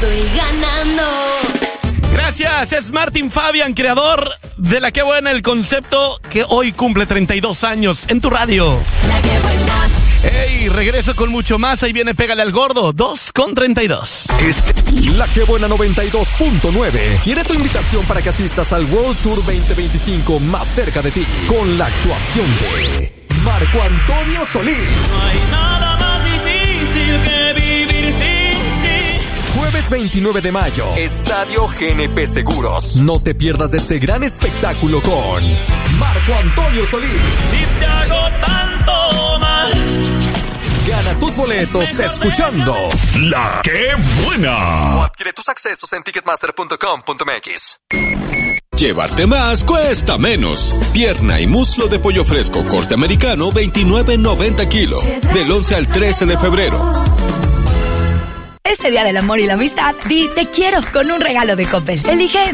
estoy ganando. Gracias, es Martín Fabian, creador de La Qué Buena, el concepto que hoy cumple 32 años en tu radio. La que buena. Hey, regreso con mucho más, ahí viene Pégale al Gordo, 2:32. La Qué Buena 92.9 tiene tu invitación para que asistas al World Tour 2025 más cerca de ti, con la actuación de Marco Antonio Solís. No hay nada más difícil que vivir sin ti. Jueves 29 de mayo, Estadio GNP Seguros. No te pierdas de este gran espectáculo con Marco Antonio Solís. Si te hago tanto mal. Gana tus boletos escuchando La Qué Buena. o adquiere tus accesos en ticketmaster.com.mx. Llevarte más cuesta menos. Pierna y muslo de pollo fresco corte americano 29.90 kilo. Del 11 al 13 de febrero. Este Día del Amor y la Amistad, di te quiero con un regalo de Coppel. Elige